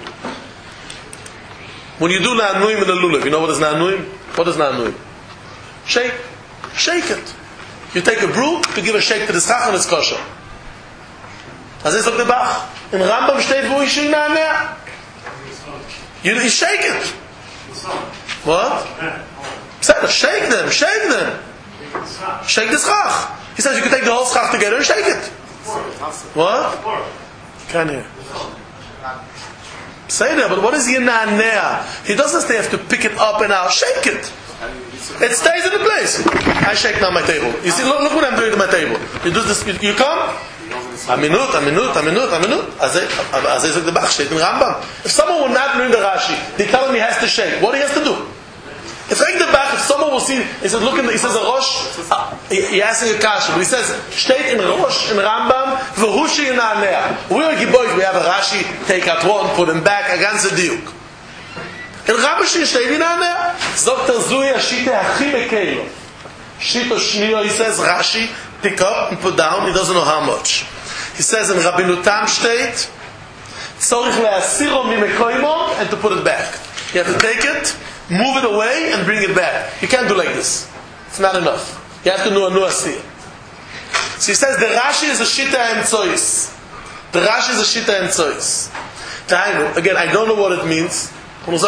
When you do Na'anuim in a lulav, you know what is Na'anuim? What is Na'anuim? Shake. Shake it. You take a broom, you give a shake to the schach and it's kosher. As is the Bach. In Rambam steht, wo ist Yena'anea? You shake it. What? Shake them. Shake the schach. He says you can take the whole schach together and shake it. What? Can't hear. Say that, but what is Yena'anea? He doesn't say you have to pick it up and I'll shake it. It stays in the place. I shake now my table. You see, look what I'm doing to my table. You do this. You come. A minute. As I said, the Bach steht in Rambam. If someone will not learn the Rashi, they tell him he has to shake. What he has to do? If someone will see, he says, look, he says a Rosh, he asks a kasha, but he says, steht in Rosh, in Rambam, v'hushi Yena'anea. We're a Gibois, we have a Rashi, take out one, put him back, against the diuk. In Rambam steht Yena'anea. Dr. Zui, Ashite, Hachi Mekelo. Shito Shnio, he says, Rashi, pick up and put down, he doesn't know how much. He says in Rabbinutam steht, tzorich le'asiro mimekoimo, and to put it back. You have to take it, move it away and bring it back. You can't do like this. It's not enough. You have to know a new asir. So he says the Rashi is a shita and tzois. The Rashi is a shita and tzois. Again, I don't know what it means. Aber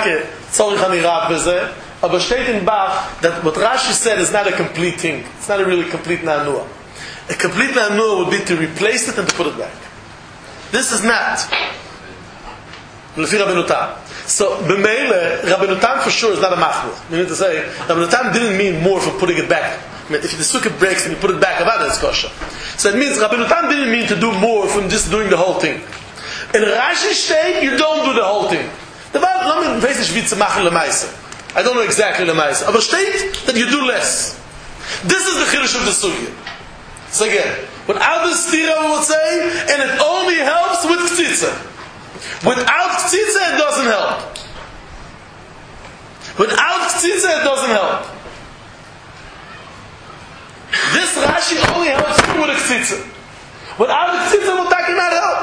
steht in Bach that what Rashi said is not a complete thing. It's not a really complete na'anua. A complete na'anua would be to replace it and to put it back. This is not. Lefi Rabbeinu. So, b'meile, Rabbeinu Tam for sure is not a machmir. Meaning to say, Rabbeinu Tam didn't mean more for putting it back. I mean, if the sukkah breaks and you put it back, it's kosher. So it means Rabbeinu Tam didn't mean to do more from just doing the whole thing. In Rashi state, you don't do the whole thing. I don't know exactly lemaisa. But state that you do less. This is the chiddush of the sugya. So again, without the stira we would say, and it only helps with ktsitza. Without ktsitza it doesn't help. Without ktsitza it doesn't help. This Rashi only helps with a ktsitza. Without a ktsitza will not help.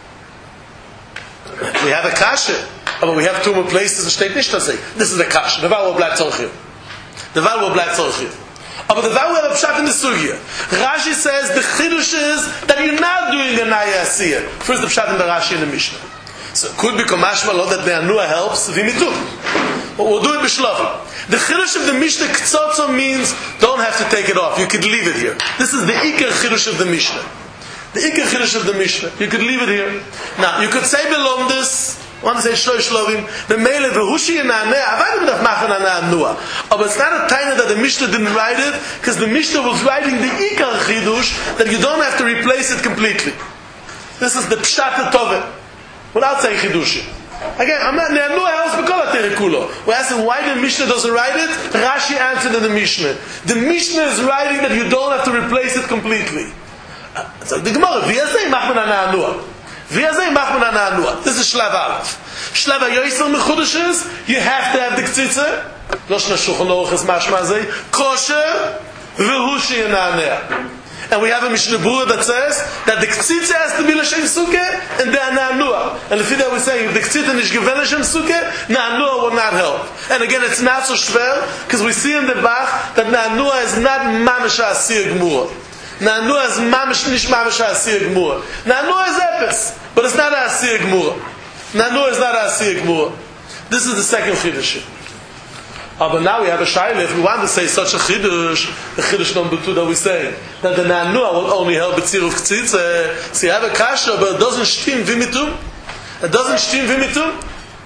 We have a kasha. But we have two more places in Shteit Nishtase. This is the Kash. The Val will bleibt Zorchir. The Val will bleibt Zorchir. But the Val will have Pshat in the Sugya. Rashi says the Chidush is that you're not doing a Naya Asiyah. First the Pshat in the Rashi in the Mishnah. So it could be Komashma Lo that the Anua helps. Vimitu. But we'll do it B'Shlavim. The Chidush of the Mishnah Ktsotzo means don't have to take it off. You could leave it here. This is the Iker Chidush of the Mishnah. The Iker Chiddush of the Mishnah. You could leave it here. Now, you could say Belomdus, I want to say Shlosh Lovim, the Mele, Vehushi and Aneh, I've had Machen Aneh Nua. But it's not a time that the Mishnah didn't write it, because the Mishnah was writing the Iker Chiddush, that you don't have to replace it completely. This is the Pshat Toveh, without saying Chiddushim. Again, I'm not Ne'anua helps B'kol HaTerekulo. We're asking why the Mishnah doesn't write it. Rashi answered in the Mishnah. The Mishnah is writing that you don't have to replace it completely. So the Gemara, V'yazei Machman Ana'anua. V'yazei Machman Ana'anua. This is Shlav Aleph. Shlav HaYoyser Mechudash is, you have to have the K'tzitze. Loshna Shulchan Aruch is mashma zeh. Kosher, V'hushi Ana'anea. And we have a Mishnah Berurah that says that the K'tzitze has to be L'Shem Sukkah and the Ana'anua. And if that we're saying, if the K'tzitze is given L'Shem Sukkah, Na'anua will not help. And again, it's not so schwer, because we see in the Bach that Na'anua is not Mamash HaAsir Gmur. Na'anua is Nish Mamash HaAsir Gmur. Na'anua is Epis, but it's not HaAsir Gmur. Na'anua is not HaAsir Gmur. This is the second Chiddush. But now we have a shayla. If we want to say such a chiddush, the chiddush number 2 that we say that the Na'anua will only help b'tzir of k'tzitze. So you have a kasha, but it doesn't shtim v'mitum. It doesn't shtim v'mitum.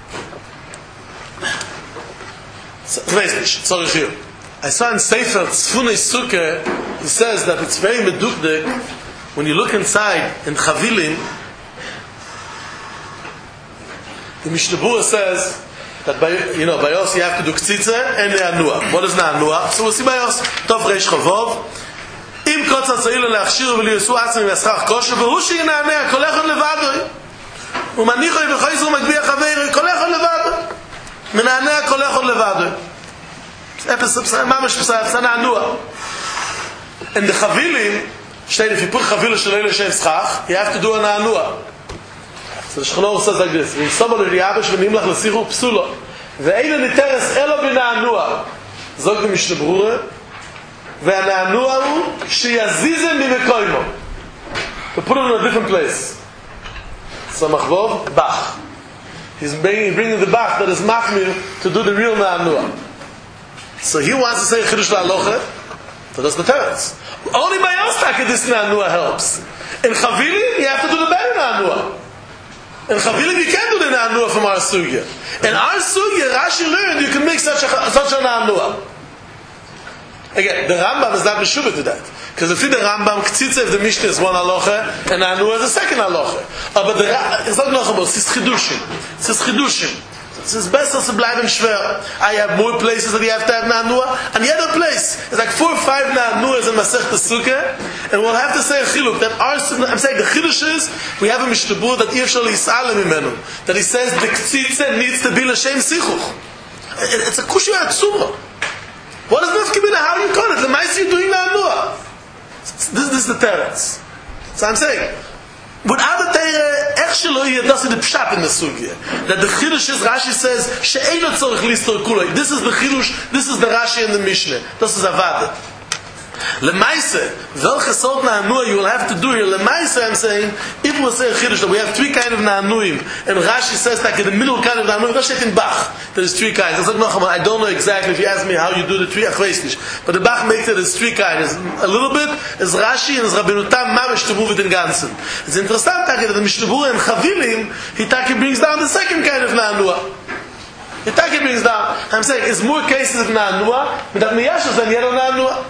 Sorry, here. I saw in Sefer Tzfunei Sukkah, he says that it's very medukdek when you look inside in Chavilim. The Mishnah Berurah says that by Yos you have to do K'tzitze and Na'anua. What is Na'anua? So we'll see by Yos. Tov Reish Chavov. Im Kotza Tzayil Le'achshir V'liyesu Atzim V'yaschach Kosher V'hushi Na'anea Kol Echad Levadoi U'manichoi V'choizu Magbiya Chaveri Kol Echad Levadoi Mena'anea Kol Echad Levadoi Mamash P'sa Na'anua. In the Chavilim, if you put Chavila Shalei L'Shem Schach, you have to do a Na'anua. So the Shulchan Aruch says like this: "V'yisobol Riyabesh v'nimlach l'sichu psulo, ve'eila niteres elo b'na'anua." Zog the Mishnah Berurah, ve'na'anua hu sheyazizem b'mekoymo. To put it in a different place. So Machvov Bach. He's bringing the Bach that is machmir to do the real na'anua. So he wants to say Chiddush la'alocha. So that's the teretz. Only by Yostaka this na'anua helps. In Chavilim you have to do the better na'anua. In Chavilim you can't do the Na'anua from our Sugya. In our Sugya, Rashi learned you can make such a Na'anua. Again, the Rambam is not meshubah to that. Because if the Rambam, K'tzitze if the Mishnah is one halacha, and Na'anua is the second halacha. But it's not Nachabos, it's Chidushim. It's Chidushim. It's best to bleiben schwer. I have more places that you have to have Na'anua, and the other place is like 4 or 5 Na'anuas in Masech Sukkah, and we'll have to say a chiluk that I'm saying the chiddush is we have a Mishnah Berurah that Yevshal Yis'alem imenu, that he says the K'tzitze needs to be L'Shem Sichuch. It's a kushu atzuma. What is nafkimina? How you call it? The L'maisi you're doing Na'anua. This is the teretz. So I'm saying, without the Teire, Echshelo does the pshat in the sugya. That the chiddush is, Rashi says, she'eino tzorich listor kuloi. This is the chiddush, this is the Rashi in the Mishnah. This is Avada. Lemaise, welche sort Na'anua you will have to do here. Lemaise, I'm saying, if we'll say a chiddush that we have 3 kinds of Na'anuim, and Rashi says that in the middle kind of Na'anuim, Rashi in Bach, there's 3 kinds. I don't know exactly if you ask me how you do the 3, but the Bach makes it as 3 kinds. A little bit is Rashi and is Rabbeinu Tam Mamish to move it in Ganzen. It's interesting that the Mishnah Berurah and Chavilim, he brings down the second kind of Na'anua. He brings down, I'm saying, it's more cases of Na'anua, but that Miyashos than yet on Na'anua.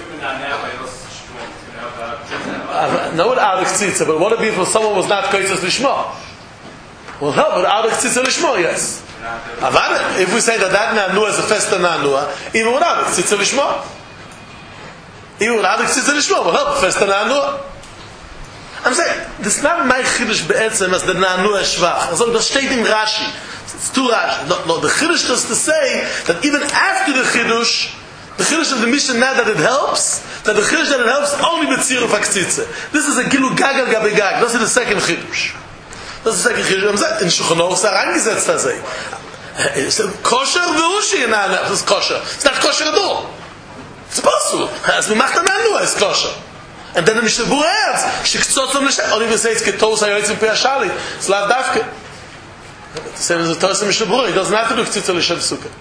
No, without K'tzitze, but what if someone was not Koitzes Lishma? Well, no, but out of K'tzitze Lishma, yes. If we say that Na'anua is a festa Na'anua, even without K'tzitze Lishma. Even without K'tzitze Lishma, will help festa Na'anua. I'm saying, this is not my Chiddush be'etzem as the Na'anua Shvach. So das steht in Rashi. It's too Rashi. No, the Chiddush is to say that even after the Chiddush of the Mishnah now that it helps, that the Chiddush that it helps only b'tzir of K'tzitze. This is a gilu gagal gabegag. This is the second Chiddush. Das ist der Chiddush. In Shulchan Aruch ist angesetzt das. It's kosher v'hushi in Na'anua. Das ist kosher. It's not kosher at all. It's possible. As we macht Na'anua, it's kosher. And then the Mishnah Berurah adds, shektzotz l'shem. Or even say it's ketos hayoytzim pe'ashali. It's lav davke. The same as the Torah Mishnah Berurah. He doesn't have to do k'tzitza l'shem sukkah.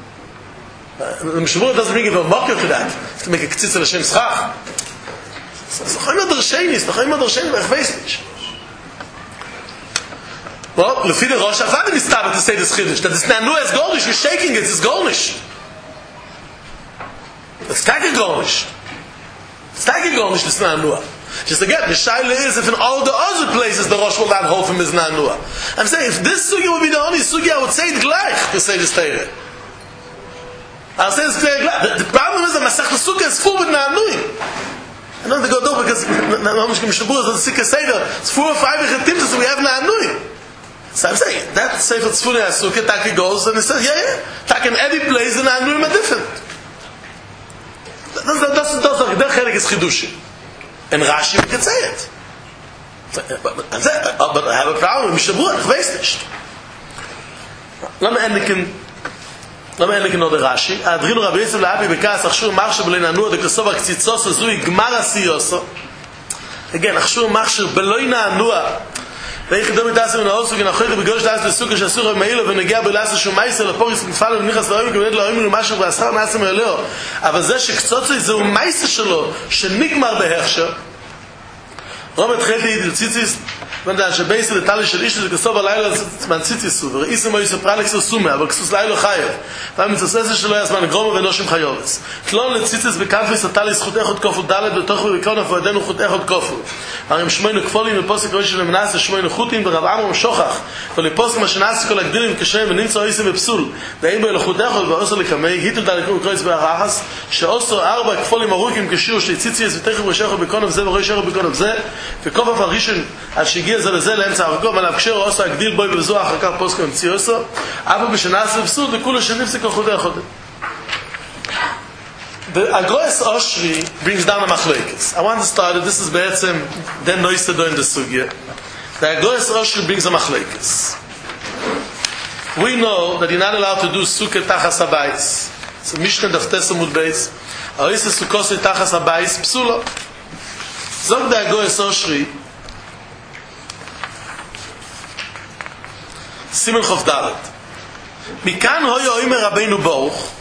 The Mishnah Berurah doesn't bring it a mocker to that. To make a k'tzitza l'shem schach. Ist doch immer der Schein, ich weiß nicht. Well, Lefi der Rosh Hashanah is started to say this Chiddush. That it's not new as Goldish, you're shaking it, it's Goldish. It's taking Goldish. It's taking Goldish, it's not new. Just again, the Shaila is if in all the other places the Rosh will not hold him is not new. I'm saying, if this Sugi would be the only Sugi, I would say it gleich to say this Torah. I'll say this Torah. The problem is that Masech Sukkah is full with Na'anuim. I don't think go do because it's 4 or 5 Timtas, so we have Na'anuim. So I'm saying, that Sefer Tzfuni HaSukkah, Taki goes, and he says, yeah. Taki in every place, the Na'anuim are different. That Chelik is Chidushi. And Rashi, we can say it. But I have a problem with Mishabur, ich weiß nicht. Lass me endigen noch der Rashi. Adrinu Rabbi Yosef Lahapi bekas achshur machshir b'loi na'anua dekosov ha'ktzitzoso zui gmar asiyoso. Again, achshur machshir b'loi na'anua ואיך ידום יתעשם מן האוסו ונחויך בגורש תעש לסוכה שאסור ומעילו ונגיע בלעשה שומייסה לפוריס נתפל וניחס לאוים כבנת לאוים ומשהו והשכר נעשה מאלוהו אבל זה שקצוצוי זהו מייסה שלו שנגמר בהכשר רוב התחילתי ידיציציס ונדע שבייסה לטלי של איש זה כסוף הלילה מנציציסו וראיסם היו ספרלקסו סומה אבל כסוס לילה חייב והמצוססה שלו יזמן גרומו ונושים חיובס תלון לציציס בקנפליס לטלי זכות איכות כופו דלת בתוכו ובקרון הפועדנו חוט איכות כופו הרי שמיינו כפולים ופוסק ראשי למנס שמיינו חוטים ורב עמרם שוכח ולפוסק מה שנעשי כל הגדילים כשהם ונמצא איסם בפסול ואין בו לחוט איכות ואוסר לקמי היטל דלקו קרויץ בהרחס שאוסר 4 כפולים ארוכים כשיר שליציציס ותכף ראשך בקונף זה וראשך בקונף זה וכופף הראשון עד שהגיע זה לזה לאמצע הרקום עליו כשר אוסר הגדיל בוי בזו אחר כך פוסק ומציא אוסר אבל בשנעשי בפסול וכולו שנפסק על חוטי החוטי The Agroes Oshri brings down a machlekes. I want to start it. This is be'etzem den noisado in the sugya. The Agroes Oshri brings a machlekes. We know that you're not allowed to do sukkah tachas habayis. So Mishnah daf Tessamud beis. Aroise sukkos tachas habayis psulo. Zog the Agroes Oshri. Simen Chof Dalet. Mikan hoyo oimer Rabbeinu Baruch.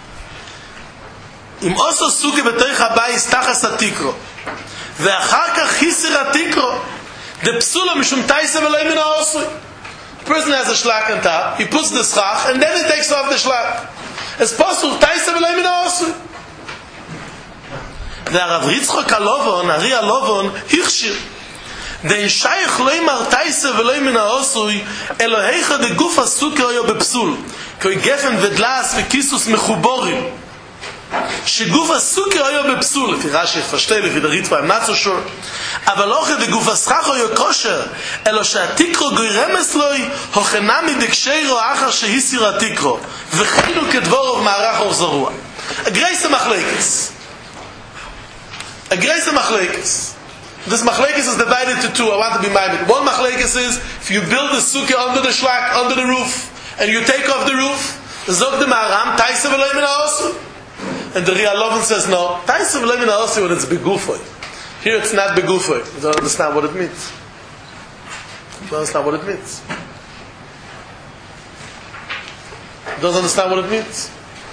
אם עושו סוגי בתוך הבייס תחס התיקרו ואחר כך חיסר התיקרו דפסולו משום תייסה ולא מן העושוי The person has a shlak on top, he puts the schach and then he takes off the shlak. It's possible, תייסה ולא מן העושוי והרב יצחק הלובון, הרי הלובון, הכשיר דין שייך לא ימר תייסה ולא מן העושוי אלוהיך דגוף הסוכר היו בפסול כי גפן ודלס וכיסוס מחובורים שגוף הסוכר היה בפסול לפי רש"י פשטי לפי דריטבא I'm not so sure אבל לא כדגוף הסכך היה כושר אלא שהתיקרו גוירמס לוי הוכנה מדקשירו אחר שהיסיר התיקרו וכינו כדבורוב מערך אור זרוע הגרייס המחלקס This machlekes is divided into 2. I want to be minded. One machlekes is if you build the sukkah under the shlak, under the roof and you take off the roof zog the maram taisa v'lo min ha'osu and the Ria Lovin says no. Taisa v'lo min ha'osu when it's begufoy. Here it's not begufoy. You don't understand what it means. You don't understand what it means. You don't understand what it means.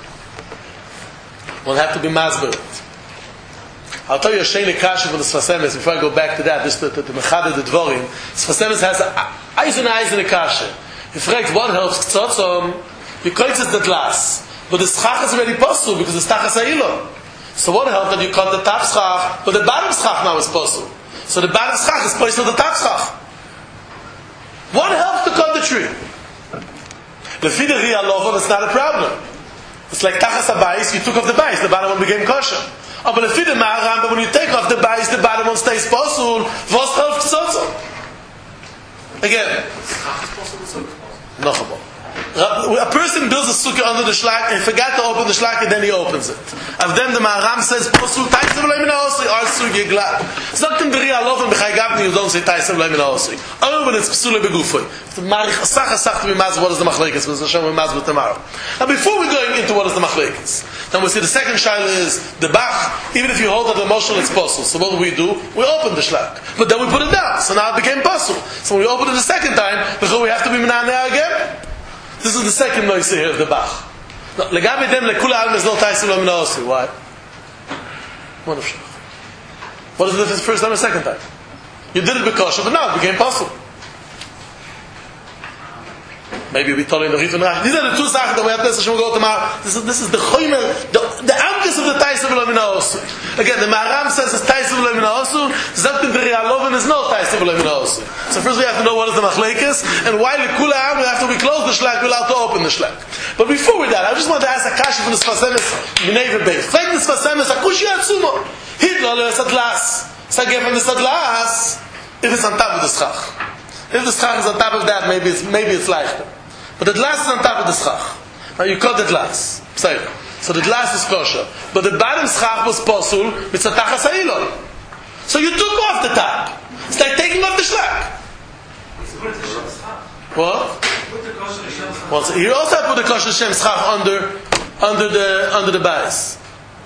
One have to be masbered. I'll tell you a shayne kasha from the Sfasemes before I go back to that. Just to mechade the dvorim. Sfasemes has eyes in a kasha. He fragt what helps ktzotzom. You kreuzes the glass. But the schach is already possible because it's tachas ha'ilon. So what helped that you cut the top schach, but the bottom schach now is possible. So the bottom schach is placed on the top schach. What helps to cut the tree? Lefi the Ria Lovon, it's not a problem. It's like tachas ha'bayis, you took off the bayis, the bottom one became kosher. Oh, but lefi the Maharam, but when you take off the bayis, the bottom one stays possible. Was helps ktzotzom? Again. Schach is possible. Noch a person builds a sukkah under the shlak and forgot to open the shlak and then he opens it. Of them the Maharam says posul taisa v'lo min ha'osri or sugi glad. Something the Ria Lovin b'chai gavni you don't say taisa v'lo min ha'osri. Only when it's psule begufoy. The marich asach to be mazb what is the machlekes? Because Hashem will mazb tomorrow. Now before we go into what is the machlekes, then we see the second shaila is the bach. Even if you hold that the moshel it's posul, so what do? We open the shlak, but then we put it down. So now it became posul. So when we open it the second time, we have to be minaneh again. This is the second noise here of the Bach. No, legabe dem lekula alm is no taisa v'lo min ha'osri. Why? One of shach. What is the difference first time and second time? You did it because, but now it became possible. Maybe we told you the Rif and Rach. These are the two sachen that we have to go tomorrow. This is the choimer, the amkes of the Taisa V'Lo Min HaOsu. Again, the Maharam says it's Taisa V'Lo Min HaOsu. Zakt in the Rialoven is no Taisa V'Lo Min HaOsu. So first we have to know what is the Machlekes, and why the Kula Am, after we close the Shlak, we're allowed to open the Shlak. But before we that, I just want to ask a kasha from the Sfasemis Mineva Beis. Like the Sfasemis, Akushi Atsumo. Hitler is Atlas. Sagem from the Atlas, if it's on top of the Schach. If the Schach is on top of that, maybe it's leichter. But the glass is on top of the schach. Now you cut the glass. So the glass is kosher. But the bottom schach was posul with satachas ha'ilon. So you took off the top. It's like taking off the shlak. What? Well, so you also have to put the kosher shem schach under the bias.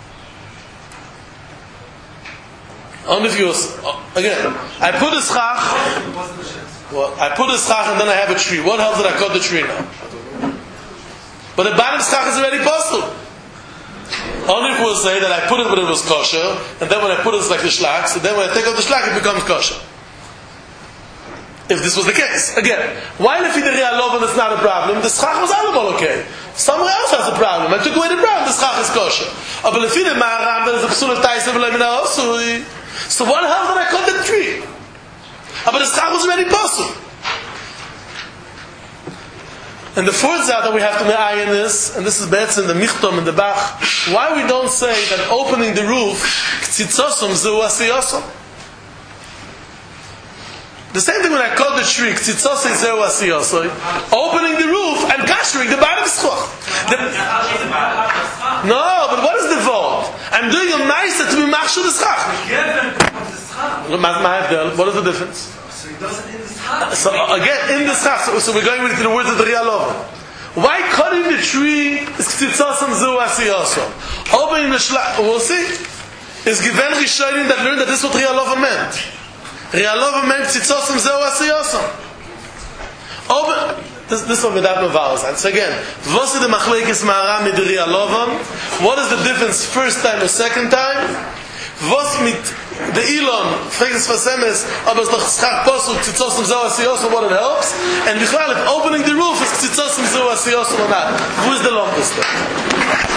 Only if you again, I put the schach. Well, I put a schach and then I have a tree. What helps that I cut the tree now? But the bottom schach is already possible. Only if we'll say that I put it when it was kosher, and then when I put it it's like the shlak, so then when I take out the shlak it becomes kosher. If this was the case. Again, while if the Rialoven it's not a problem, the schach was all okay. Somewhere else has a problem. I took away the problem, the schach is kosher. But if the Maharam then is a psul of Taisa V'Lo Min HaOsu, so what helps that I cut the tree? But the schach was already possible. And the fourth zah that we have to me'ayin this, and this is better in the Michtom and the Bach, why we don't say that opening the roof, k'tzitzosum zehu asiyosum. The same thing when I cut the tree, k'tzitzosum zehu asiyosum, opening the roof and kashering the bottom schach. No, but what is the vote? I'm doing a ma'isa to be machshu the schach. What is the difference? So he does it in the schach. So again, in the schach, so we're going into the words of the Rialoven. Why cutting the tree is k'tzitzosum zehu asiyosum? Opening the shlach, we'll see, is given Rishonim that learned that this is what Rialoven meant. Rialoven meant k'tzitzosum zehu asiyosum. This one without no vowels. And so again, what is the machlekes Maharam mit Rialoven? What is the difference first time or second time? Was mit the Elon, Frekes Fasemes, aber es doch schach posul, K'tzitzosum zehu asiyosum, what it helps, and if opening the roof is K'tzitzosum zehu asiyosum or not. Who is the longest?